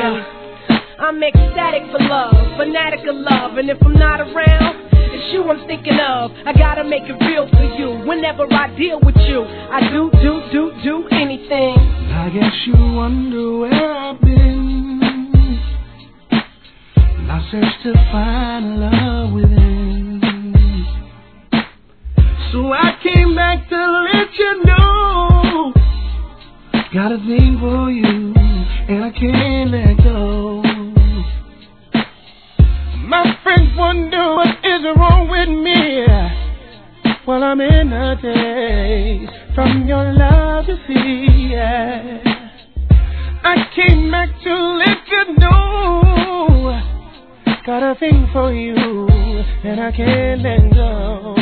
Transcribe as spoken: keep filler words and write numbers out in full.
Yeah. I'm ecstatic for love, fanatic of love, and if I'm not around, it's you I'm thinking of. I gotta make it real for you. Whenever I deal with you, I do, do, do, do anything. I guess you wonder where I've been. I searched to find love within. So I came back to let you know. Got a thing for you, and I can't let go. My friends wonder what is wrong with me. Well, I'm in a daze from your love, you see. Yeah. I came back to let you know. Got a thing for you, and I can't let go.